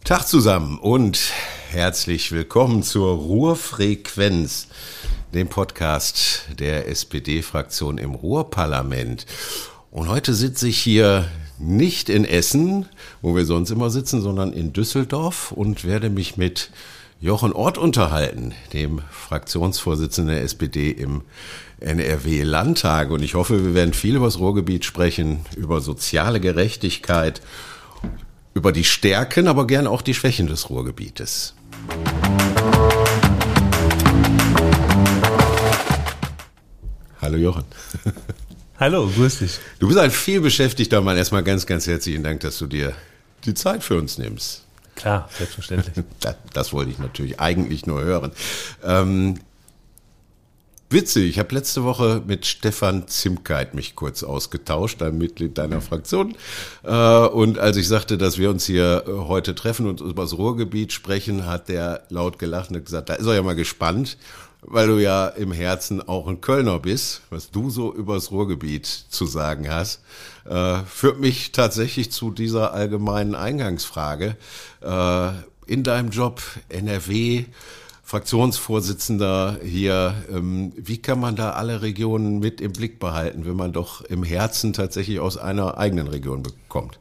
Tag zusammen und herzlich willkommen zur Ruhrfrequenz, dem Podcast der SPD-Fraktion im Ruhrparlament. Und heute sitze ich hier nicht in Essen, wo wir sonst immer sitzen, sondern in Düsseldorf und werde mich mit Jochen Ort unterhalten, dem Fraktionsvorsitzenden der SPD im NRW-Landtag. Und ich hoffe, wir werden viel über das Ruhrgebiet sprechen, über soziale Gerechtigkeit, über die Stärken, aber gerne auch die Schwächen des Ruhrgebietes. Hallo Jochen. Hallo, grüß dich. Du bist ein vielbeschäftigter Mann. Erstmal ganz, ganz herzlichen Dank, dass du dir die Zeit für uns nimmst. Klar, selbstverständlich. Das wollte ich natürlich eigentlich nur hören. Witzig, ich habe letzte Woche mit Stefan Zimkeit mich kurz ausgetauscht, ein Mitglied deiner Fraktion. Und als ich sagte, dass wir uns hier heute treffen und über das Ruhrgebiet sprechen, hat der laut gelacht und gesagt, da ist er ja mal gespannt, weil du ja im Herzen auch ein Kölner bist, was du so über das Ruhrgebiet zu sagen hast. Führt mich tatsächlich zu dieser allgemeinen Eingangsfrage. In deinem Job NRW, Fraktionsvorsitzender hier, wie kann man da alle Regionen mit im Blick behalten, wenn man doch im Herzen tatsächlich aus einer eigenen Region bekommt?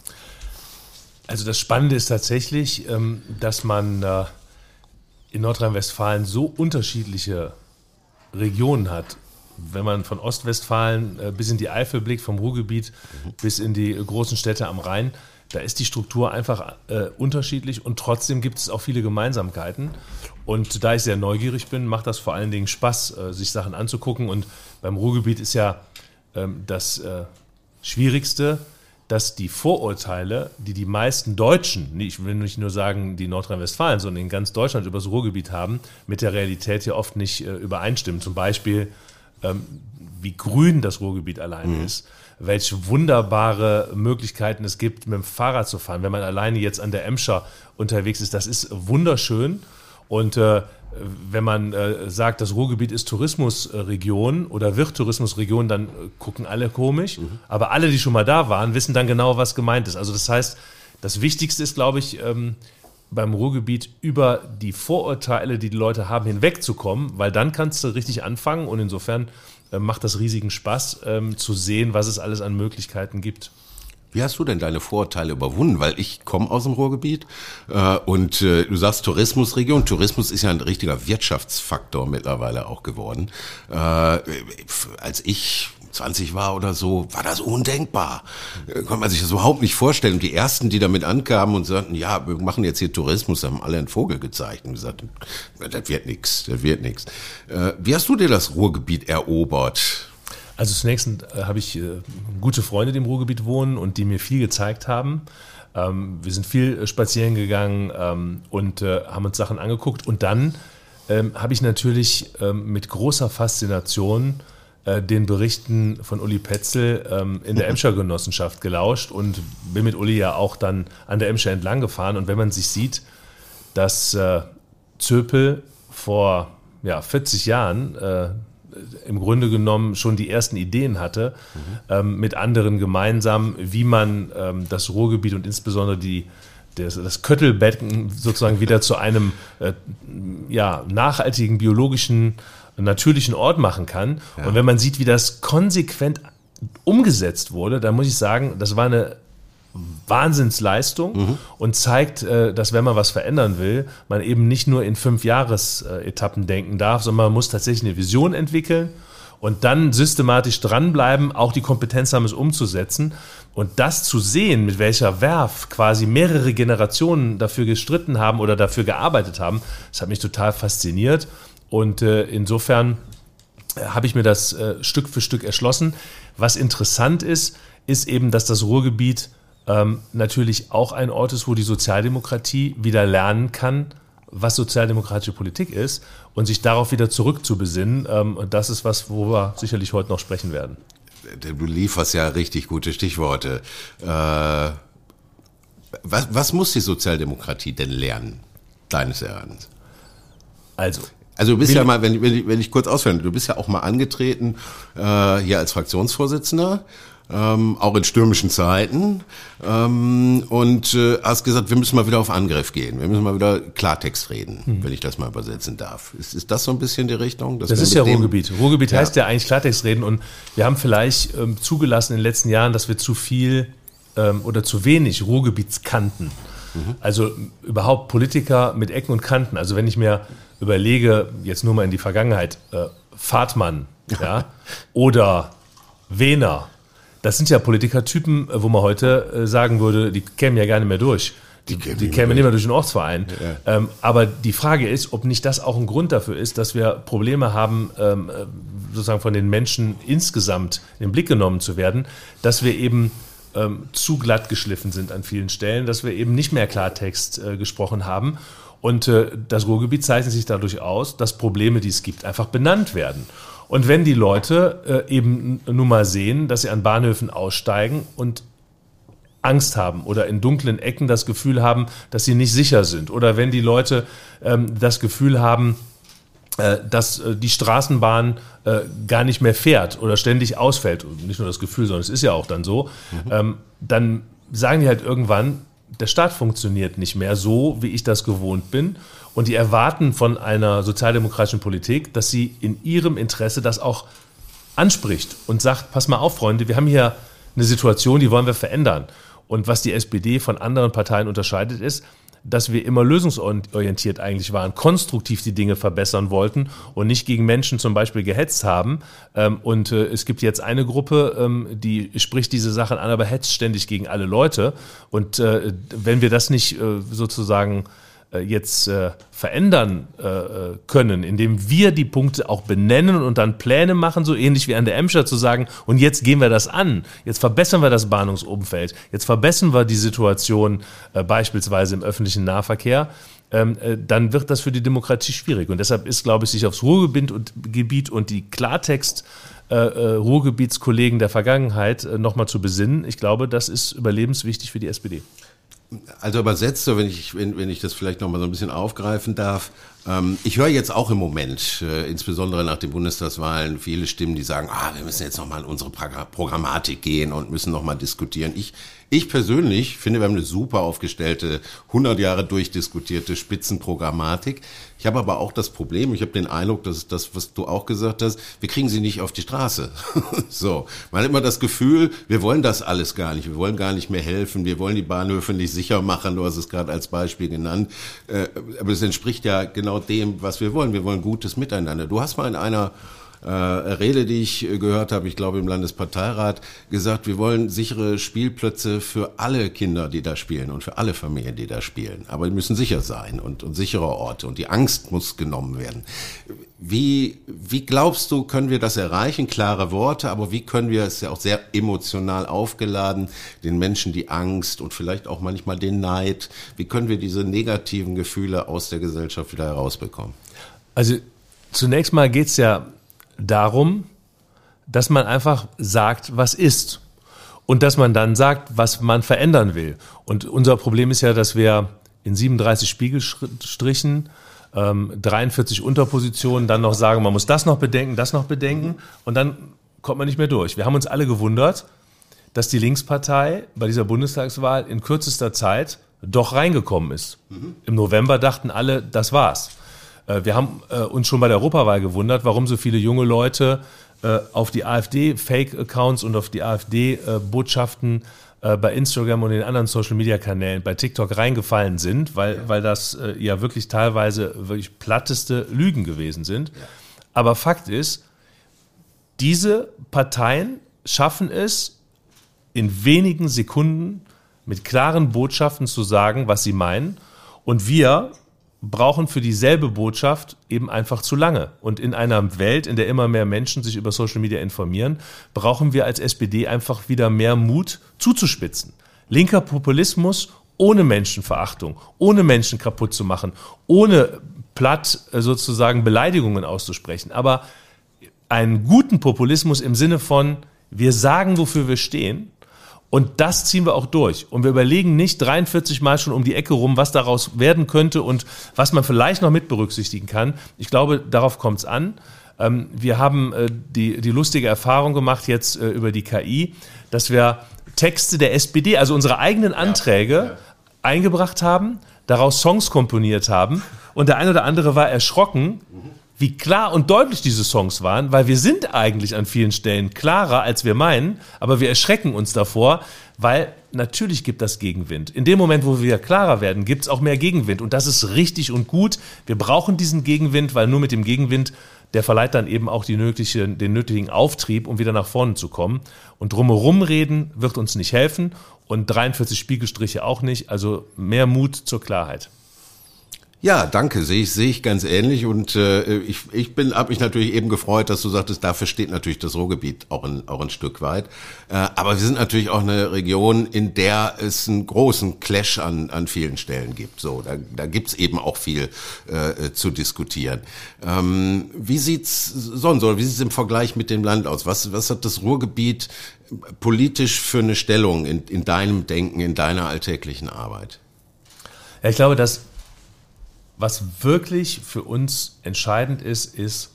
Also das Spannende ist tatsächlich, dass man in Nordrhein-Westfalen so unterschiedliche Regionen hat. Wenn man von Ostwestfalen bis in die Eifel blickt, vom Ruhrgebiet bis in die großen Städte am Rhein, da ist die Struktur einfach unterschiedlich und trotzdem gibt es auch viele Gemeinsamkeiten. Und da ich sehr neugierig bin, macht das vor allen Dingen Spaß, sich Sachen anzugucken. Und beim Ruhrgebiet ist ja das Schwierigste, dass die Vorurteile, die die meisten Deutschen, ich will nicht nur sagen die Nordrhein-Westfalen, sondern in ganz Deutschland über das Ruhrgebiet haben, mit der Realität hier oft nicht übereinstimmen. Zum Beispiel, wie grün das Ruhrgebiet alleine ist, welche wunderbare Möglichkeiten es gibt, mit dem Fahrrad zu fahren. Wenn man alleine jetzt an der Emscher unterwegs ist, das ist wunderschön. Und wenn man sagt, das Ruhrgebiet ist Tourismusregion oder wird Tourismusregion, dann gucken alle komisch. Aber alle, die schon mal da waren, wissen dann genau, was gemeint ist. Also das heißt, das Wichtigste ist, glaube ich, beim Ruhrgebiet über die Vorurteile, die die Leute haben, hinwegzukommen, weil dann kannst du richtig anfangen und insofern macht das riesigen Spaß, zu sehen, was es alles an Möglichkeiten gibt. Wie hast du denn deine Vorurteile überwunden? Weil ich komme aus dem Ruhrgebiet und du sagst Tourismusregion. Tourismus ist ja ein richtiger Wirtschaftsfaktor mittlerweile auch geworden. Als ich 20 war oder so, war das undenkbar. Konnte man sich das überhaupt nicht vorstellen. Und die Ersten, die damit ankamen und sagten, ja, wir machen jetzt hier Tourismus, haben alle einen Vogel gezeigt und gesagt, das wird nichts, das wird nichts. Wie hast du dir das Ruhrgebiet erobert? Also zunächst habe ich gute Freunde, die im Ruhrgebiet wohnen und die mir viel gezeigt haben. Wir sind viel spazieren gegangen und haben uns Sachen angeguckt. Und dann habe ich natürlich mit großer Faszination den Berichten von Uli Petzl in der Emscher Genossenschaft gelauscht und bin mit Uli ja auch dann an der Emscher entlang gefahren. Und wenn man sich sieht, dass Zöpel vor 40 Jahren im Grunde genommen schon die ersten Ideen hatte, mit anderen gemeinsam, wie man das Ruhrgebiet und insbesondere das Köttelbecken sozusagen wieder zu einem nachhaltigen, biologischen, natürlichen Ort machen kann. Ja. Und wenn man sieht, wie das konsequent umgesetzt wurde, dann muss ich sagen, das war eine Wahnsinnsleistung und zeigt, dass wenn man was verändern will, man eben nicht nur in 5-Jahres-Etappen denken darf, sondern man muss tatsächlich eine Vision entwickeln und dann systematisch dranbleiben, auch die Kompetenz haben, es umzusetzen. Und das zu sehen, mit welcher Verve quasi mehrere Generationen dafür gestritten haben oder dafür gearbeitet haben, das hat mich total fasziniert. Und insofern habe ich mir das Stück für Stück erschlossen. Was interessant ist eben, dass das Ruhrgebiet natürlich auch ein Ort ist, wo die Sozialdemokratie wieder lernen kann, was sozialdemokratische Politik ist und sich darauf wieder zurückzubesinnen. Und das ist was, wo wir sicherlich heute noch sprechen werden. Du lieferst ja richtig gute Stichworte. Was muss die Sozialdemokratie denn lernen, deines Erachtens? Also du bist ja mal, wenn ich kurz ausführen, du bist ja auch mal angetreten hier als Fraktionsvorsitzender auch in stürmischen Zeiten, und hast gesagt, wir müssen mal wieder auf Angriff gehen, wir müssen mal wieder Klartext reden, wenn ich das mal übersetzen darf. Ist das so ein bisschen die Richtung? Das ist ja Ruhrgebiet. Ruhrgebiet heißt ja eigentlich Klartext reden, und wir haben vielleicht zugelassen in den letzten Jahren, dass wir zu viel oder zu wenig Ruhrgebietskanten, also überhaupt Politiker mit Ecken und Kanten, also wenn ich mir überlege, jetzt nur mal in die Vergangenheit, Fahrtmann, ja, oder Wehner, das sind ja Politikertypen, wo man heute sagen würde, die kämen ja gar nicht mehr durch. Die kämen nicht mehr durch den Ortsverein. Ja. Aber die Frage ist, ob nicht das auch ein Grund dafür ist, dass wir Probleme haben, sozusagen von den Menschen insgesamt in den Blick genommen zu werden, dass wir eben zu glatt geschliffen sind an vielen Stellen, dass wir eben nicht mehr Klartext gesprochen haben. Und das Ruhrgebiet zeichnet sich dadurch aus, dass Probleme, die es gibt, einfach benannt werden. Und wenn die Leute eben nun mal sehen, dass sie an Bahnhöfen aussteigen und Angst haben oder in dunklen Ecken das Gefühl haben, dass sie nicht sicher sind, oder wenn die Leute das Gefühl haben, dass die Straßenbahn gar nicht mehr fährt oder ständig ausfällt, und nicht nur das Gefühl, sondern es ist ja auch dann so, dann sagen die halt irgendwann, der Staat funktioniert nicht mehr so, wie ich das gewohnt bin. Und die erwarten von einer sozialdemokratischen Politik, dass sie in ihrem Interesse das auch anspricht und sagt, pass mal auf, Freunde, wir haben hier eine Situation, die wollen wir verändern. Und was die SPD von anderen Parteien unterscheidet, ist, dass wir immer lösungsorientiert eigentlich waren, konstruktiv die Dinge verbessern wollten und nicht gegen Menschen zum Beispiel gehetzt haben. Und es gibt jetzt eine Gruppe, die spricht diese Sachen an, aber hetzt ständig gegen alle Leute. Und wenn wir das nicht sozusagen jetzt verändern können, indem wir die Punkte auch benennen und dann Pläne machen, so ähnlich wie an der Emscher, zu sagen, und jetzt gehen wir das an, jetzt verbessern wir das Bahnhofsumfeld, jetzt verbessern wir die Situation beispielsweise im öffentlichen Nahverkehr, dann wird das für die Demokratie schwierig. Und deshalb ist, glaube ich, sich aufs Ruhrgebiet und die Klartext Ruhrgebietskollegen der Vergangenheit nochmal zu besinnen. Ich glaube, das ist überlebenswichtig für die SPD. Also übersetzt, so, wenn ich das vielleicht noch mal so ein bisschen aufgreifen darf. Ich höre jetzt auch im Moment, insbesondere nach den Bundestagswahlen, viele Stimmen, die sagen, wir müssen jetzt noch mal in unsere Programmatik gehen und müssen noch mal diskutieren. Ich persönlich finde, wir haben eine super aufgestellte, 100 Jahre durchdiskutierte Spitzenprogrammatik. Ich habe aber auch das Problem, ich habe den Eindruck, dass das, was du auch gesagt hast, wir kriegen sie nicht auf die Straße. So, man hat immer das Gefühl, wir wollen das alles gar nicht, wir wollen gar nicht mehr helfen, wir wollen die Bahnhöfe nicht sicher machen, du hast es gerade als Beispiel genannt, aber es entspricht ja genau dem, was wir wollen. Wir wollen gutes Miteinander. Du hast mal in einer Rede, die ich gehört habe, ich glaube im Landesparteirat, gesagt, wir wollen sichere Spielplätze für alle Kinder, die da spielen, und für alle Familien, die da spielen. Aber die müssen sicher sein und sichere Orte, und die Angst muss genommen werden. Wie glaubst du, können wir das erreichen? Klare Worte, aber wie können wir, es ist ja auch sehr emotional aufgeladen, den Menschen die Angst und vielleicht auch manchmal den Neid, wie können wir diese negativen Gefühle aus der Gesellschaft wieder herausbekommen? Also zunächst mal geht's ja darum, dass man einfach sagt, was ist, und dass man dann sagt, was man verändern will. Und unser Problem ist ja, dass wir in 37 Spiegelstrichen, 43 Unterpositionen, dann noch sagen, man muss das noch bedenken, und dann kommt man nicht mehr durch. Wir haben uns alle gewundert, dass die Linkspartei bei dieser Bundestagswahl in kürzester Zeit doch reingekommen ist. Im November dachten alle, das war's. Wir haben uns schon bei der Europawahl gewundert, warum so viele junge Leute auf die AfD-Fake-Accounts und auf die AfD-Botschaften bei Instagram und den anderen Social-Media-Kanälen, bei TikTok reingefallen sind, weil das ja wirklich teilweise wirklich platteste Lügen gewesen sind. Ja. Aber Fakt ist, diese Parteien schaffen es, in wenigen Sekunden mit klaren Botschaften zu sagen, was sie meinen, und wir brauchen für dieselbe Botschaft eben einfach zu lange. Und in einer Welt, in der immer mehr Menschen sich über Social Media informieren, brauchen wir als SPD einfach wieder mehr Mut, zuzuspitzen. Linker Populismus ohne Menschenverachtung, ohne Menschen kaputt zu machen, ohne platt sozusagen Beleidigungen auszusprechen, aber einen guten Populismus im Sinne von, wir sagen, wofür wir stehen. Und das ziehen wir auch durch. Und wir überlegen nicht 43 Mal schon um die Ecke rum, was daraus werden könnte und was man vielleicht noch mit berücksichtigen kann. Ich glaube, darauf kommt es an. Wir haben die lustige Erfahrung gemacht jetzt über die KI, dass wir Texte der SPD, also unsere eigenen Anträge, eingebracht haben, daraus Songs komponiert haben und der ein oder andere war erschrocken, wie klar und deutlich diese Songs waren, weil wir sind eigentlich an vielen Stellen klarer, als wir meinen, aber wir erschrecken uns davor, weil natürlich gibt das Gegenwind. In dem Moment, wo wir klarer werden, gibt es auch mehr Gegenwind und das ist richtig und gut. Wir brauchen diesen Gegenwind, weil nur mit dem Gegenwind, der verleiht dann eben auch den nötigen Auftrieb, um wieder nach vorne zu kommen. Und drumherum reden wird uns nicht helfen und 43 Spiegelstriche auch nicht, also mehr Mut zur Klarheit. Ja, danke, sehe ich ganz ähnlich und ich habe mich natürlich eben gefreut, dass du sagtest, dafür steht natürlich das Ruhrgebiet auch ein Stück weit. Aber wir sind natürlich auch eine Region, in der es einen großen Clash an vielen Stellen gibt. So, da gibt's eben auch viel zu diskutieren. Wie sieht's sonst oder wie sieht's im Vergleich mit dem Land aus? Was hat das Ruhrgebiet politisch für eine Stellung in deinem Denken, in deiner alltäglichen Arbeit? Ja, ich glaube, dass was wirklich für uns entscheidend ist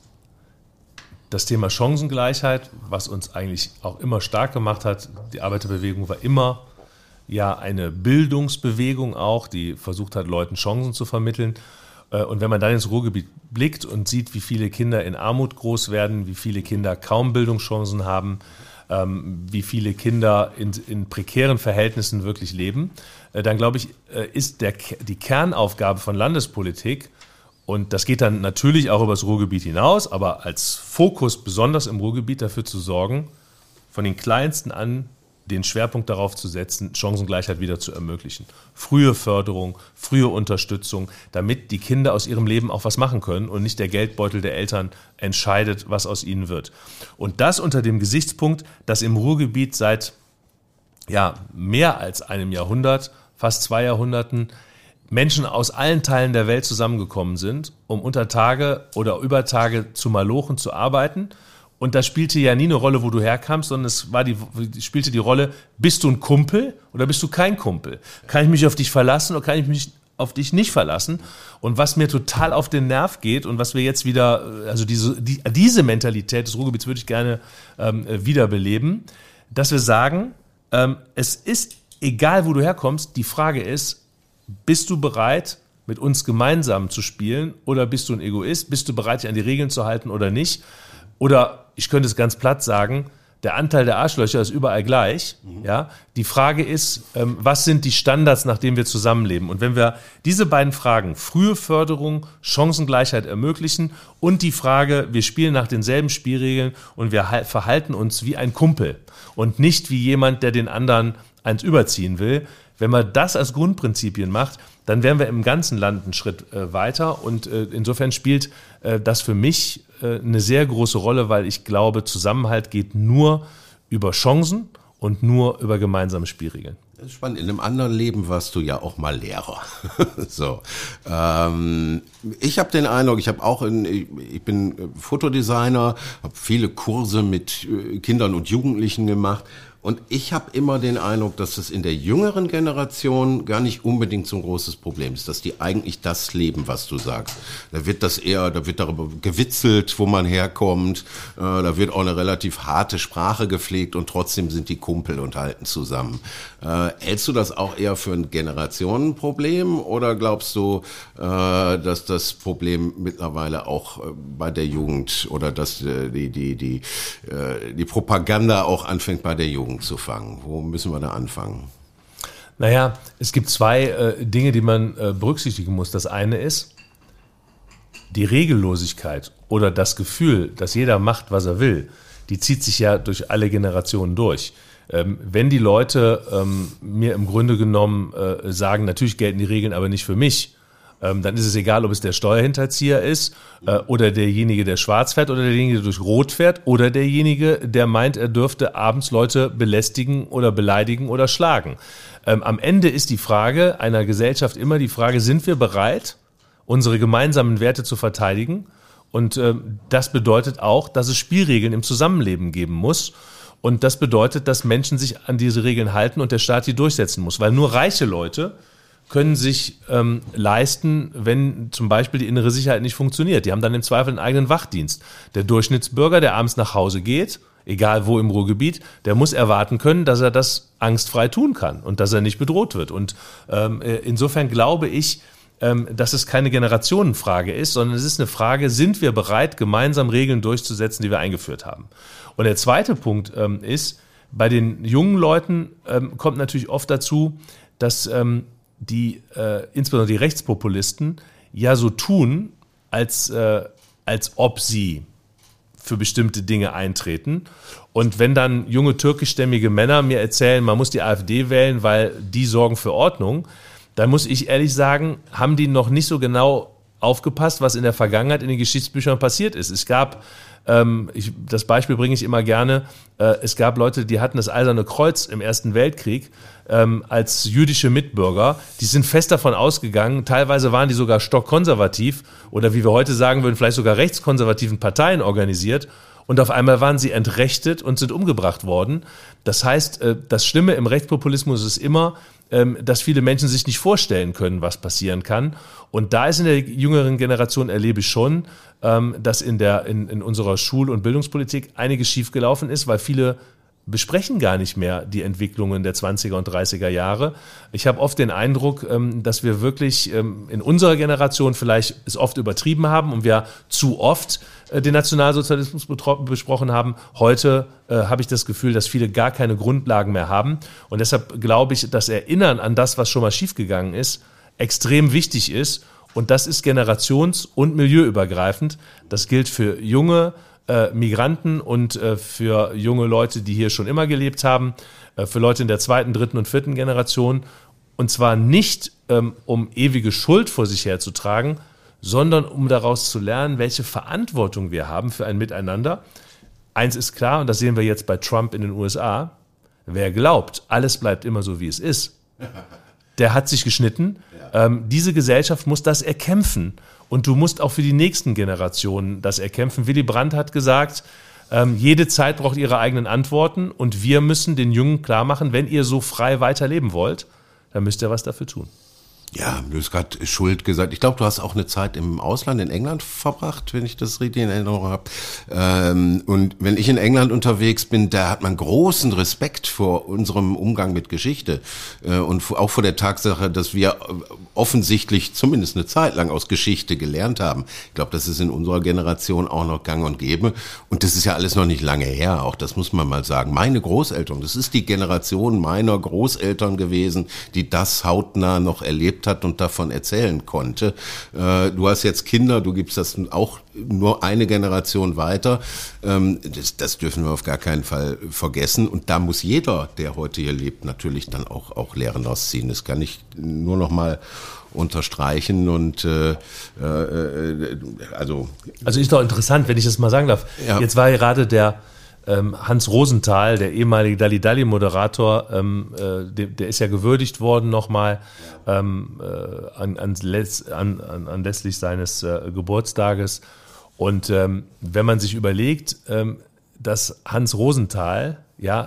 das Thema Chancengleichheit, was uns eigentlich auch immer stark gemacht hat. Die Arbeiterbewegung war immer ja eine Bildungsbewegung auch, die versucht hat, Leuten Chancen zu vermitteln. Und wenn man dann ins Ruhrgebiet blickt und sieht, wie viele Kinder in Armut groß werden, wie viele Kinder kaum Bildungschancen haben, wie viele Kinder in prekären Verhältnissen wirklich leben, dann glaube ich, ist die Kernaufgabe von Landespolitik, und das geht dann natürlich auch über das Ruhrgebiet hinaus, aber als Fokus besonders im Ruhrgebiet dafür zu sorgen, von den Kleinsten an den Schwerpunkt darauf zu setzen, Chancengleichheit wieder zu ermöglichen. Frühe Förderung, frühe Unterstützung, damit die Kinder aus ihrem Leben auch was machen können und nicht der Geldbeutel der Eltern entscheidet, was aus ihnen wird. Und das unter dem Gesichtspunkt, dass im Ruhrgebiet seit mehr als einem Jahrhundert, fast 2 Jahrhunderten, Menschen aus allen Teilen der Welt zusammengekommen sind, um unter Tage oder über Tage zu malochen, zu arbeiten. Und das spielte ja nie eine Rolle, wo du herkamst, sondern spielte die Rolle, bist du ein Kumpel oder bist du kein Kumpel? Kann ich mich auf dich verlassen oder kann ich mich auf dich nicht verlassen? Und was mir total auf den Nerv geht und was wir jetzt wieder, also diese Mentalität des Ruhrgebiets würde ich gerne wiederbeleben, dass wir sagen, es ist egal, wo du herkommst, die Frage ist, bist du bereit, mit uns gemeinsam zu spielen oder bist du ein Egoist? Bist du bereit, dich an die Regeln zu halten oder nicht? Oder ich könnte es ganz platt sagen, der Anteil der Arschlöcher ist überall gleich. Ja? Die Frage ist, was sind die Standards, nach denen wir zusammenleben? Und wenn wir diese beiden Fragen, frühe Förderung, Chancengleichheit ermöglichen und die Frage, wir spielen nach denselben Spielregeln und wir verhalten uns wie ein Kumpel und nicht wie jemand, der den anderen eins überziehen will, wenn man das als Grundprinzipien macht, dann wären wir im ganzen Land einen Schritt weiter. Und insofern spielt das für mich eine sehr große Rolle, weil ich glaube, Zusammenhalt geht nur über Chancen und nur über gemeinsame Spielregeln. Das ist spannend. In einem anderen Leben warst du ja auch mal Lehrer. So, ich habe den Eindruck, ich bin Fotodesigner, habe viele Kurse mit Kindern und Jugendlichen gemacht. Und ich habe immer den Eindruck, dass es in der jüngeren Generation gar nicht unbedingt so ein großes Problem ist, dass die eigentlich das leben, was du sagst. Da wird darüber gewitzelt, wo man herkommt, da wird auch eine relativ harte Sprache gepflegt und trotzdem sind die Kumpel und halten zusammen. Hältst du das auch eher für ein Generationenproblem oder glaubst du, dass das Problem mittlerweile auch bei der Jugend oder dass die Propaganda auch anfängt bei der Jugend zu fangen? Wo müssen wir da anfangen? Naja, es gibt 2 Dinge, die man berücksichtigen muss. Das eine ist die Regellosigkeit oder das Gefühl, dass jeder macht, was er will. Die zieht sich ja durch alle Generationen durch. Wenn die Leute mir im Grunde genommen sagen, natürlich gelten die Regeln, aber nicht für mich, dann ist es egal, ob es der Steuerhinterzieher ist oder derjenige, der schwarz fährt oder derjenige, der durch Rot fährt oder derjenige, der meint, er dürfte abends Leute belästigen oder beleidigen oder schlagen. Am Ende ist die Frage einer Gesellschaft immer die Frage, sind wir bereit, unsere gemeinsamen Werte zu verteidigen? Und das bedeutet auch, dass es Spielregeln im Zusammenleben geben muss. Und das bedeutet, dass Menschen sich an diese Regeln halten und der Staat die durchsetzen muss. Weil nur reiche Leute können sich leisten, wenn zum Beispiel die innere Sicherheit nicht funktioniert. Die haben dann im Zweifel einen eigenen Wachdienst. Der Durchschnittsbürger, der abends nach Hause geht, egal wo im Ruhrgebiet, der muss erwarten können, dass er das angstfrei tun kann und dass er nicht bedroht wird. Und insofern glaube ich, dass es keine Generationenfrage ist, sondern es ist eine Frage, sind wir bereit, gemeinsam Regeln durchzusetzen, die wir eingeführt haben. Und der zweite Punkt ist, bei den jungen Leuten kommt natürlich oft dazu, dass insbesondere die Rechtspopulisten ja so tun, als ob sie für bestimmte Dinge eintreten. Und wenn dann junge türkischstämmige Männer mir erzählen, man muss die AfD wählen, weil die sorgen für Ordnung, dann muss ich ehrlich sagen, haben die noch nicht so genau aufgepasst, was in der Vergangenheit in den Geschichtsbüchern passiert ist. Es gab, das Beispiel bringe ich immer gerne, es gab Leute, die hatten das Eiserne Kreuz im Ersten Weltkrieg als jüdische Mitbürger. Die sind fest davon ausgegangen, teilweise waren die sogar stockkonservativ oder wie wir heute sagen würden, vielleicht sogar rechtskonservativen Parteien organisiert. Und auf einmal waren sie entrechtet und sind umgebracht worden. Das heißt, das Schlimme im Rechtspopulismus ist immer, dass viele Menschen sich nicht vorstellen können, was passieren kann. Und da ist in der jüngeren Generation, erlebe ich schon, dass in unserer Schul- und Bildungspolitik einiges schiefgelaufen ist, weil viele besprechen gar nicht mehr die Entwicklungen der 20er und 30er Jahre. Ich habe oft den Eindruck, dass wir wirklich in unserer Generation vielleicht es oft übertrieben haben und wir zu oft den Nationalsozialismus besprochen haben. Heute habe ich das Gefühl, dass viele gar keine Grundlagen mehr haben. Und deshalb glaube ich, das Erinnern an das, was schon mal schiefgegangen ist, extrem wichtig ist. Und das ist generations- und milieuübergreifend. Das gilt für junge Migranten und für junge Leute, die hier schon immer gelebt haben, für Leute in der 2., 3. und 4. Generation. Und zwar nicht, um ewige Schuld vor sich herzutragen, sondern um daraus zu lernen, welche Verantwortung wir haben für ein Miteinander. Eins ist klar, und das sehen wir jetzt bei Trump in den USA, wer glaubt, alles bleibt immer so, wie es ist, der hat sich geschnitten. Diese Gesellschaft muss das erkämpfen. Und du musst auch für die nächsten Generationen das erkämpfen. Willy Brandt hat gesagt, jede Zeit braucht ihre eigenen Antworten und wir müssen den Jungen klar machen, wenn ihr so frei weiterleben wollt, dann müsst ihr was dafür tun. Ja, du hast gerade Schuld gesagt. Ich glaube, du hast auch eine Zeit im Ausland, in England verbracht, wenn ich das richtig in Erinnerung habe. Und wenn ich in England unterwegs bin, da hat man großen Respekt vor unserem Umgang mit Geschichte und auch vor der Tatsache, dass wir offensichtlich zumindest eine Zeit lang aus Geschichte gelernt haben. Ich glaube, das ist in unserer Generation auch noch gang und gäbe. Und das ist ja alles noch nicht lange her, auch das muss man mal sagen. Meine Großeltern, das ist die Generation meiner Großeltern gewesen, die das hautnah noch erlebt hat und davon erzählen konnte. Du hast jetzt Kinder, du gibst das auch nur eine Generation weiter. Das dürfen wir auf gar keinen Fall vergessen. Und da muss jeder, der heute hier lebt, natürlich dann auch Lehren daraus ziehen. Das kann ich nur noch mal unterstreichen und also ist doch interessant, wenn ich das mal sagen darf. Ja. Jetzt war gerade der Hans Rosenthal, der ehemalige Dalli-Dalli-Moderator, der ist ja gewürdigt worden nochmal anlässlich seines Geburtstages. Und wenn man sich überlegt, dass Hans Rosenthal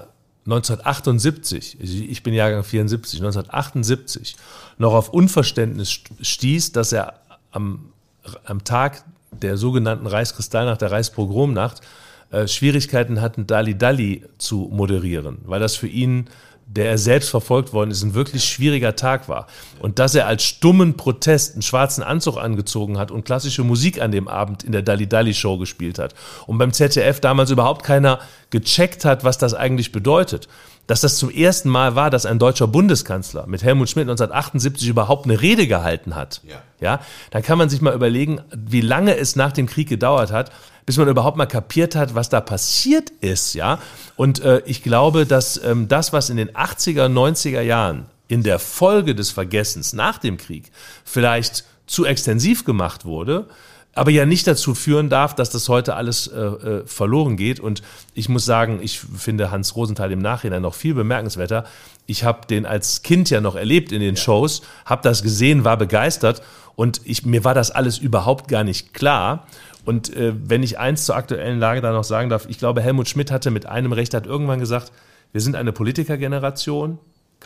1978, ich bin Jahrgang 74, 1978 noch auf Unverständnis stieß, dass er am Tag der sogenannten Reichskristallnacht, der Reichspogromnacht, Schwierigkeiten hatten, Dalli-Dalli zu moderieren, weil das für ihn, der er selbst verfolgt worden ist, ein wirklich schwieriger Tag war. Und dass er als stummen Protest einen schwarzen Anzug angezogen hat und klassische Musik an dem Abend in der Dalli-Dalli-Show gespielt hat und beim ZDF damals überhaupt keiner gecheckt hat, was das eigentlich bedeutet. Dass das zum ersten Mal war, dass ein deutscher Bundeskanzler mit Helmut Schmidt 1978 überhaupt eine Rede gehalten hat. Ja, dann kann man sich mal überlegen, wie lange es nach dem Krieg gedauert hat, bis man überhaupt mal kapiert hat, was da passiert ist. Ja, und ich glaube, dass das, was in den 80er, 90er Jahren in der Folge des Vergessens nach dem Krieg vielleicht zu extensiv gemacht wurde, aber ja nicht dazu führen darf, dass das heute alles verloren geht. Und ich muss sagen, ich finde Hans Rosenthal im Nachhinein noch viel bemerkenswerter. Ich habe den als Kind ja noch erlebt in den Shows, habe das gesehen, war begeistert und mir war das alles überhaupt gar nicht klar. Und wenn ich eins zur aktuellen Lage da noch sagen darf, ich glaube, Helmut Schmidt hatte mit einem Recht, hat irgendwann gesagt, wir sind eine Politikergeneration,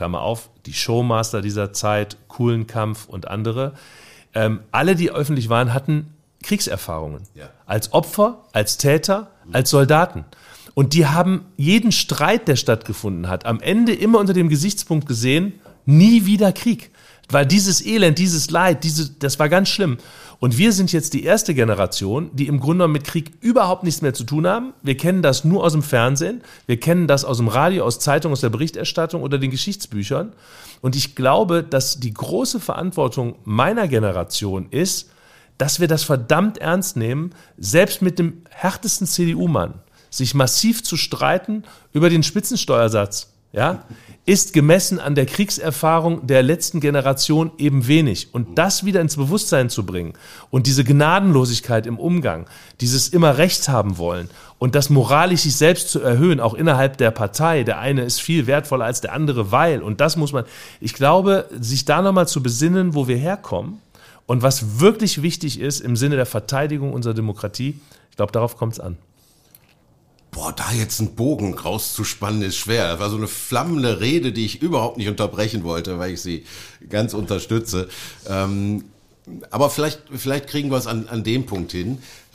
Klammer auf, die Showmaster dieser Zeit, Kulenkampf und andere, alle, die öffentlich waren, hatten Kriegserfahrungen. Ja. Als Opfer, als Täter, als Soldaten. Und die haben jeden Streit, der stattgefunden hat, am Ende immer unter dem Gesichtspunkt gesehen, nie wieder Krieg. Weil dieses Elend, dieses Leid, das war ganz schlimm. Und wir sind jetzt die erste Generation, die im Grunde genommen mit Krieg überhaupt nichts mehr zu tun haben. Wir kennen das nur aus dem Fernsehen, wir kennen das aus dem Radio, aus Zeitungen, aus der Berichterstattung oder den Geschichtsbüchern. Und ich glaube, dass die große Verantwortung meiner Generation ist, dass wir das verdammt ernst nehmen, selbst mit dem härtesten CDU-Mann, sich massiv zu streiten über den Spitzensteuersatz, ja, ist gemessen an der Kriegserfahrung der letzten Generation eben wenig. Und das wieder ins Bewusstsein zu bringen und diese Gnadenlosigkeit im Umgang, dieses immer Recht haben wollen und das moralisch sich selbst zu erhöhen, auch innerhalb der Partei, der eine ist viel wertvoller als der andere, weil, und das muss man, ich glaube, sich da nochmal zu besinnen, wo wir herkommen und was wirklich wichtig ist im Sinne der Verteidigung unserer Demokratie, ich glaube, darauf kommt es an. Boah, da jetzt einen Bogen rauszuspannen ist schwer. Das war so eine flammende Rede, die ich überhaupt nicht unterbrechen wollte, weil ich sie ganz unterstütze. Aber vielleicht kriegen wir es an dem Punkt hin.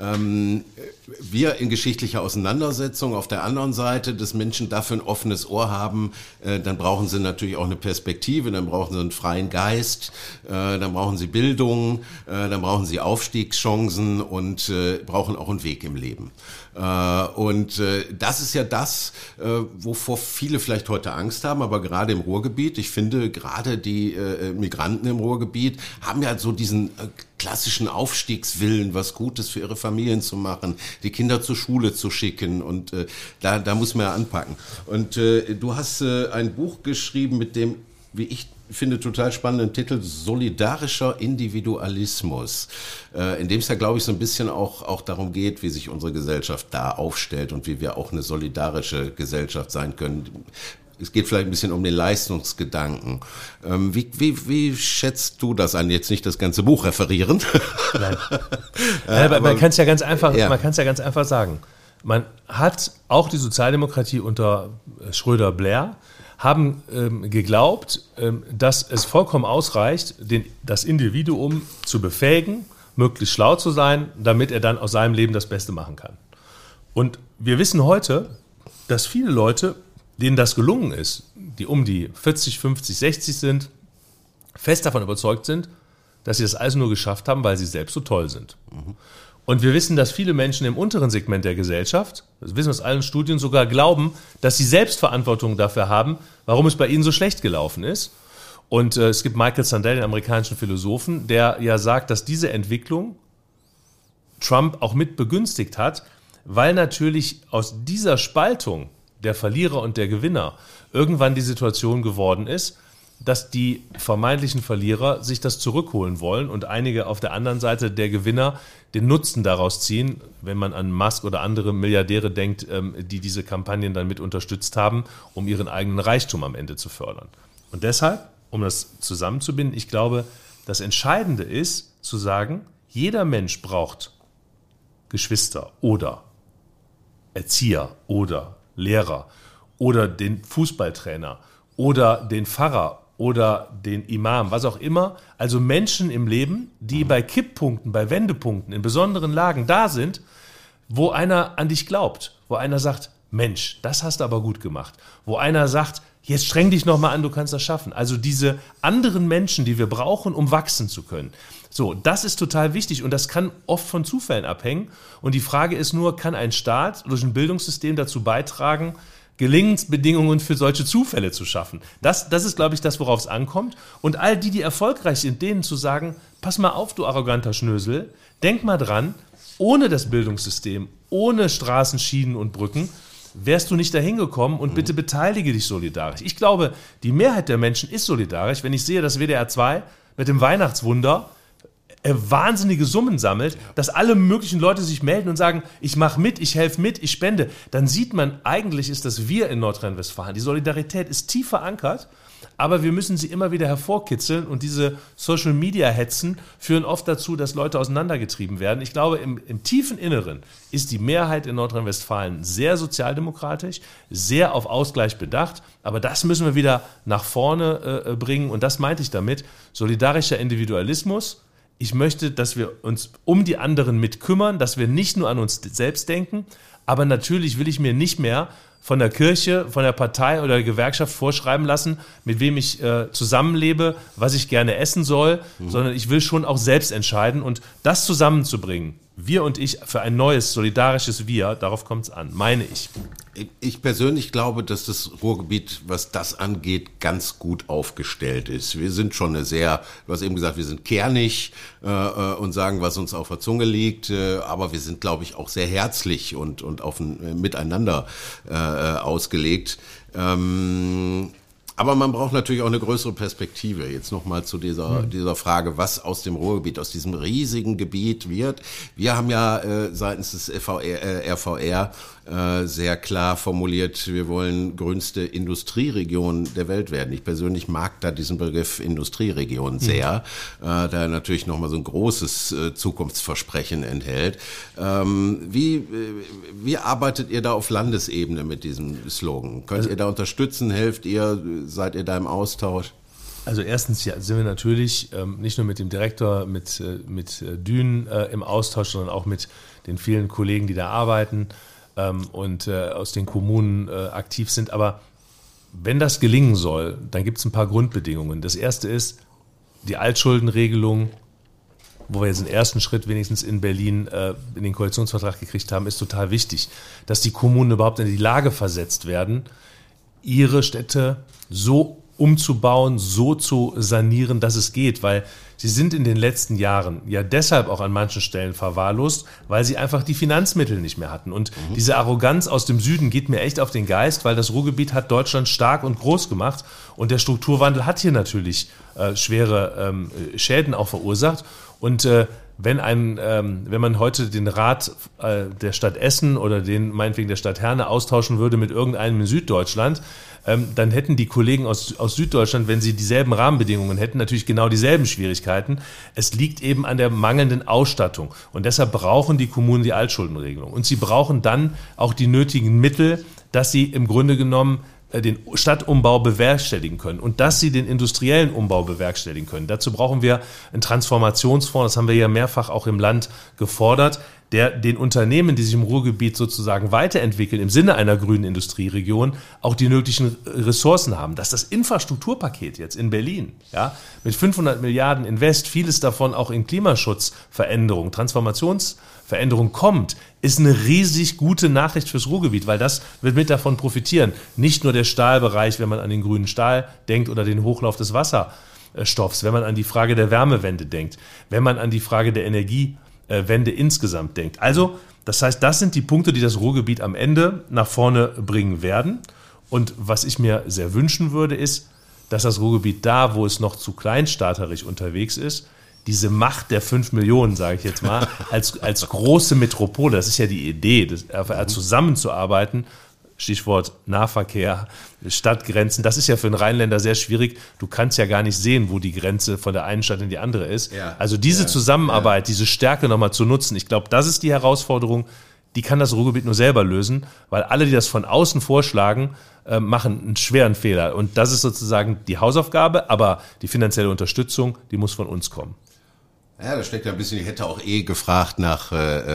Wir in geschichtlicher Auseinandersetzung auf der anderen Seite, dass Menschen dafür ein offenes Ohr haben, dann brauchen sie natürlich auch eine Perspektive, dann brauchen sie einen freien Geist, dann brauchen sie Bildung, dann brauchen sie Aufstiegschancen und brauchen auch einen Weg im Leben. Und das ist ja das, wovor viele vielleicht heute Angst haben, aber gerade im Ruhrgebiet, ich finde gerade die Migranten im Ruhrgebiet haben ja so diesen klassischen Aufstiegswillen, was Gutes für ihre Familien zu machen, die Kinder zur Schule zu schicken und da muss man ja anpacken. Und du hast ein Buch geschrieben mit dem, wie ich finde, total spannenden Titel Solidarischer Individualismus, in dem es ja, glaube ich, so ein bisschen auch darum geht, wie sich unsere Gesellschaft da aufstellt und wie wir auch eine solidarische Gesellschaft sein können. Es geht vielleicht ein bisschen um den Leistungsgedanken. Wie schätzt du das an? Jetzt nicht das ganze Buch referieren. Nein. Aber man kann es ja ganz einfach, man kann es ja ganz einfach sagen. Man hat auch die Sozialdemokratie unter Schröder-Blair haben geglaubt, dass es vollkommen ausreicht, das Individuum zu befähigen, möglichst schlau zu sein, damit er dann aus seinem Leben das Beste machen kann. Und wir wissen heute, dass viele Leute, denen das gelungen ist, die um die 40, 50, 60 sind, fest davon überzeugt sind, dass sie das alles nur geschafft haben, weil sie selbst so toll sind. Und wir wissen, dass viele Menschen im unteren Segment der Gesellschaft, das wissen wir aus allen Studien, sogar glauben, dass sie selbst Verantwortung dafür haben, warum es bei ihnen so schlecht gelaufen ist. Und es gibt Michael Sandel, den amerikanischen Philosophen, der ja sagt, dass diese Entwicklung Trump auch mit begünstigt hat, weil natürlich aus dieser Spaltung der Verlierer und der Gewinner irgendwann die Situation geworden ist, dass die vermeintlichen Verlierer sich das zurückholen wollen und einige auf der anderen Seite der Gewinner den Nutzen daraus ziehen, wenn man an Musk oder andere Milliardäre denkt, die diese Kampagnen dann mit unterstützt haben, um ihren eigenen Reichtum am Ende zu fördern. Und deshalb, um das zusammenzubinden, ich glaube, das Entscheidende ist zu sagen, jeder Mensch braucht Geschwister oder Erzieher oder Lehrer oder den Fußballtrainer oder den Pfarrer oder den Imam, was auch immer. Also Menschen im Leben, die bei Kipppunkten, bei Wendepunkten, in besonderen Lagen da sind, wo einer an dich glaubt, wo einer sagt, Mensch, das hast du aber gut gemacht. Wo einer sagt, jetzt streng dich nochmal an, du kannst das schaffen. Also diese anderen Menschen, die wir brauchen, um wachsen zu können. So, das ist total wichtig und das kann oft von Zufällen abhängen. Und die Frage ist nur, kann ein Staat durch ein Bildungssystem dazu beitragen, Gelingensbedingungen für solche Zufälle zu schaffen? Das ist, glaube ich, das, worauf es ankommt. Und all die erfolgreich sind, denen zu sagen, pass mal auf, du arroganter Schnösel, denk mal dran, ohne das Bildungssystem, ohne Straßen, Schienen und Brücken, wärst du nicht dahin gekommen und bitte beteilige dich solidarisch. Ich glaube, die Mehrheit der Menschen ist solidarisch. Wenn ich sehe, dass WDR 2 mit dem Weihnachtswunder wahnsinnige Summen sammelt, dass alle möglichen Leute sich melden und sagen, ich mache mit, ich helfe mit, ich spende, dann sieht man, eigentlich ist das wir in Nordrhein-Westfalen. Die Solidarität ist tief verankert aber wir müssen sie immer wieder hervorkitzeln und diese Social-Media-Hetzen führen oft dazu, dass Leute auseinandergetrieben werden. Ich glaube, im tiefen Inneren ist die Mehrheit in Nordrhein-Westfalen sehr sozialdemokratisch, sehr auf Ausgleich bedacht, aber das müssen wir wieder nach vorne bringen und das meinte ich damit, solidarischer Individualismus. Ich möchte, dass wir uns um die anderen mit kümmern, dass wir nicht nur an uns selbst denken, aber natürlich will ich mir nicht mehr von der Kirche, von der Partei oder der Gewerkschaft vorschreiben lassen, mit wem ich zusammenlebe, was ich gerne essen soll, sondern ich will schon auch selbst entscheiden und das zusammenzubringen, wir und ich, für ein neues, solidarisches Wir, darauf kommt es an, meine ich. Ich persönlich glaube, dass das Ruhrgebiet, was das angeht, ganz gut aufgestellt ist. Wir sind schon du hast eben gesagt, wir sind kernig und sagen, was uns auf der Zunge liegt, aber wir sind, glaube ich, auch sehr herzlich und auf ein Miteinander ausgelegt. Aber man braucht natürlich auch eine größere Perspektive. Jetzt nochmal zu dieser Frage, was aus dem Ruhrgebiet, aus diesem riesigen Gebiet wird. Wir haben ja seitens des RVR sehr klar formuliert, wir wollen grünste Industrieregion der Welt werden. Ich persönlich mag da diesen Begriff Industrieregion sehr, da er natürlich nochmal so ein großes Zukunftsversprechen enthält. Wie arbeitet ihr da auf Landesebene mit diesem Slogan? Könnt ihr da unterstützen? Helft ihr? Seid ihr da im Austausch? Also erstens sind wir natürlich nicht nur mit dem Direktor, mit Dün im Austausch, sondern auch mit den vielen Kollegen, die da arbeiten und aus den Kommunen aktiv sind. Aber wenn das gelingen soll, dann gibt es ein paar Grundbedingungen. Das erste ist die Altschuldenregelung, wo wir jetzt den ersten Schritt wenigstens in Berlin in den Koalitionsvertrag gekriegt haben, ist total wichtig, dass die Kommunen überhaupt in die Lage versetzt werden, ihre Städte so umzubauen, so zu sanieren, dass es geht, weil sie sind in den letzten Jahren ja deshalb auch an manchen Stellen verwahrlost, weil sie einfach die Finanzmittel nicht mehr hatten. Und diese Arroganz aus dem Süden geht mir echt auf den Geist, weil das Ruhrgebiet hat Deutschland stark und groß gemacht und der Strukturwandel hat hier natürlich schwere Schäden auch verursacht. Und wenn man heute den Rat der Stadt Essen oder den meinetwegen der Stadt Herne austauschen würde mit irgendeinem in Süddeutschland, dann hätten die Kollegen aus Süddeutschland, wenn sie dieselben Rahmenbedingungen hätten, natürlich genau dieselben Schwierigkeiten. Es liegt eben an der mangelnden Ausstattung. Und deshalb brauchen die Kommunen die Altschuldenregelung. Und sie brauchen dann auch die nötigen Mittel, dass sie im Grunde genommen den Stadtumbau bewerkstelligen können und dass sie den industriellen Umbau bewerkstelligen können. Dazu brauchen wir einen Transformationsfonds, das haben wir ja mehrfach auch im Land gefordert, der den Unternehmen, die sich im Ruhrgebiet sozusagen weiterentwickeln, im Sinne einer grünen Industrieregion, auch die nötigen Ressourcen haben. Dass das Infrastrukturpaket jetzt in Berlin, ja, mit 500 Milliarden Invest, vieles davon auch in Klimaschutzveränderung, Transformationsveränderung kommt, ist eine riesig gute Nachricht fürs Ruhrgebiet, weil das wird mit davon profitieren. Nicht nur der Stahlbereich, wenn man an den grünen Stahl denkt oder den Hochlauf des Wasserstoffs, wenn man an die Frage der Wärmewende denkt, wenn man an die Frage der Energiewende insgesamt denkt. Also, das heißt, das sind die Punkte, die das Ruhrgebiet am Ende nach vorne bringen werden. Und was ich mir sehr wünschen würde, ist, dass das Ruhrgebiet da, wo es noch zu kleinstaaterisch unterwegs ist, diese Macht der 5 Millionen, sage ich jetzt mal, als große Metropole, das ist ja die Idee, zusammenzuarbeiten, Stichwort Nahverkehr, Stadtgrenzen, das ist ja für einen Rheinländer sehr schwierig. Du kannst ja gar nicht sehen, wo die Grenze von der einen Stadt in die andere ist. Ja, also diese Zusammenarbeit, diese Stärke nochmal zu nutzen, ich glaube, das ist die Herausforderung, die kann das Ruhrgebiet nur selber lösen, weil alle, die das von außen vorschlagen, machen einen schweren Fehler. Und das ist sozusagen die Hausaufgabe, aber die finanzielle Unterstützung, die muss von uns kommen. Ja, da steckt ja ein bisschen, ich hätte auch gefragt nach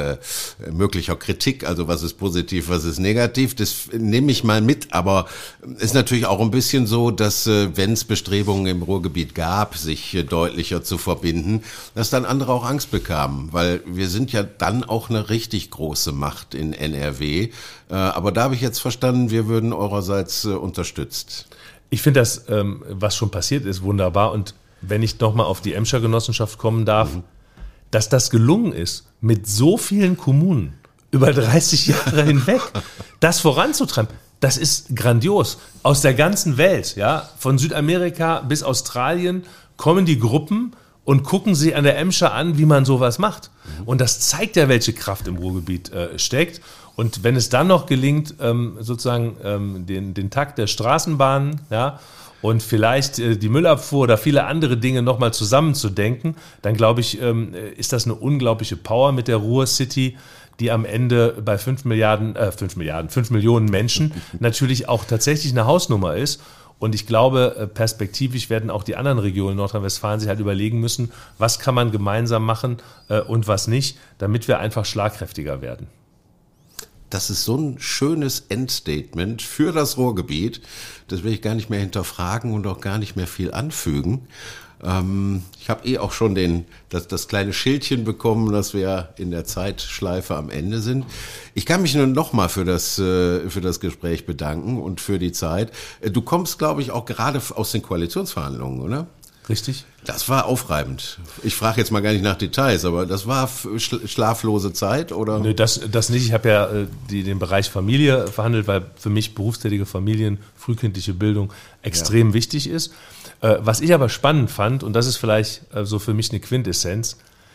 möglicher Kritik, also was ist positiv, was ist negativ, das nehme ich mal mit, aber ist natürlich auch ein bisschen so, dass wenn es Bestrebungen im Ruhrgebiet gab, sich deutlicher zu verbinden, dass dann andere auch Angst bekamen, weil wir sind ja dann auch eine richtig große Macht in NRW, aber da habe ich jetzt verstanden, wir würden eurerseits unterstützt. Ich finde das, was schon passiert ist, wunderbar und wenn ich nochmal auf die Emscher Genossenschaft kommen darf, dass das gelungen ist, mit so vielen Kommunen über 30 Jahre hinweg das voranzutreiben, das ist grandios. Aus der ganzen Welt, ja, von Südamerika bis Australien kommen die Gruppen und gucken sie an der Emscher an, wie man sowas macht. Und das zeigt ja, welche Kraft im Ruhrgebiet steckt. Und wenn es dann noch gelingt, sozusagen den Takt der Straßenbahnen, ja, und vielleicht die Müllabfuhr oder viele andere Dinge nochmal zusammenzudenken, dann glaube ich, ist das eine unglaubliche Power mit der Ruhr-City, die am Ende bei 5 Millionen Menschen natürlich auch tatsächlich eine Hausnummer ist. Und ich glaube, perspektivisch werden auch die anderen Regionen in Nordrhein-Westfalen sich halt überlegen müssen, was kann man gemeinsam machen und was nicht, damit wir einfach schlagkräftiger werden. Das ist so ein schönes Endstatement für das Ruhrgebiet. Das will ich gar nicht mehr hinterfragen und auch gar nicht mehr viel anfügen. Ich habe auch schon das kleine Schildchen bekommen, dass wir in der Zeitschleife am Ende sind. Ich kann mich nur nochmal für das Gespräch bedanken und für die Zeit. Du kommst, glaube ich, auch gerade aus den Koalitionsverhandlungen, oder? Richtig. Das war aufreibend. Ich frage jetzt mal gar nicht nach Details, aber das war schlaflose Zeit, oder? Nö, das nicht. Ich habe ja den Bereich Familie verhandelt, weil für mich berufstätige Familien, frühkindliche Bildung extrem wichtig ist. Was ich aber spannend fand, und das ist vielleicht so für mich eine Quintessenz,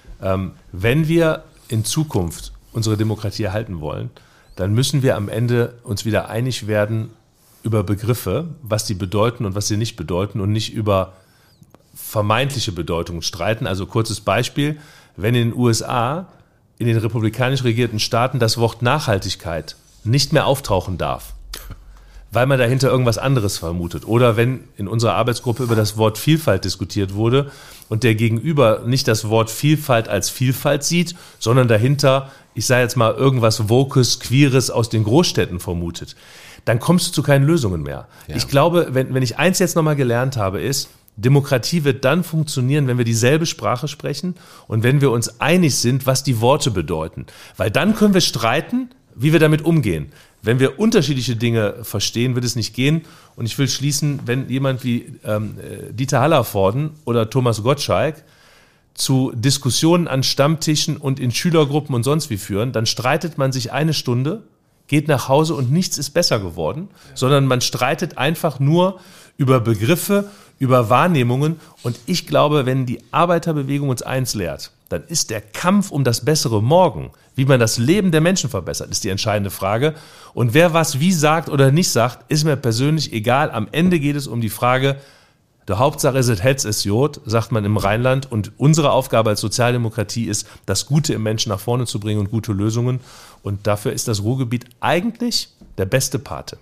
wenn wir in Zukunft unsere Demokratie erhalten wollen, dann müssen wir am Ende uns wieder einig werden über Begriffe, was die bedeuten und was sie nicht bedeuten und nicht über vermeintliche Bedeutungen streiten. Also kurzes Beispiel, wenn in den USA, in den republikanisch regierten Staaten das Wort Nachhaltigkeit nicht mehr auftauchen darf, weil man dahinter irgendwas anderes vermutet. Oder wenn in unserer Arbeitsgruppe über das Wort Vielfalt diskutiert wurde und der Gegenüber nicht das Wort Vielfalt als Vielfalt sieht, sondern dahinter, ich sage jetzt mal, irgendwas Wokes, Queeres aus den Großstädten vermutet, dann kommst du zu keinen Lösungen mehr. Ja. Ich glaube, wenn ich eins jetzt nochmal gelernt habe, ist, Demokratie wird dann funktionieren, wenn wir dieselbe Sprache sprechen und wenn wir uns einig sind, was die Worte bedeuten. Weil dann können wir streiten, wie wir damit umgehen. Wenn wir unterschiedliche Dinge verstehen, wird es nicht gehen. Und ich will schließen, wenn jemand wie Dieter Hallervorden oder Thomas Gottschalk zu Diskussionen an Stammtischen und in Schülergruppen und sonst wie führen, dann streitet man sich eine Stunde, geht nach Hause und nichts ist besser geworden, sondern man streitet einfach nur über Begriffe, über Wahrnehmungen. Und ich glaube, wenn die Arbeiterbewegung uns eins lehrt, dann ist der Kampf um das bessere Morgen, wie man das Leben der Menschen verbessert, ist die entscheidende Frage. Und wer was wie sagt oder nicht sagt, ist mir persönlich egal. Am Ende geht es um die Frage, der Hauptsache ist es Hetz ist Jod, sagt man im Rheinland. Und unsere Aufgabe als Sozialdemokratie ist, das Gute im Menschen nach vorne zu bringen und gute Lösungen. Und dafür ist das Ruhrgebiet eigentlich der beste Pate.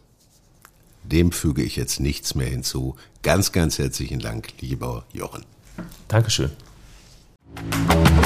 Dem füge ich jetzt nichts mehr hinzu. Ganz, ganz herzlichen Dank, lieber Jochen. Dankeschön.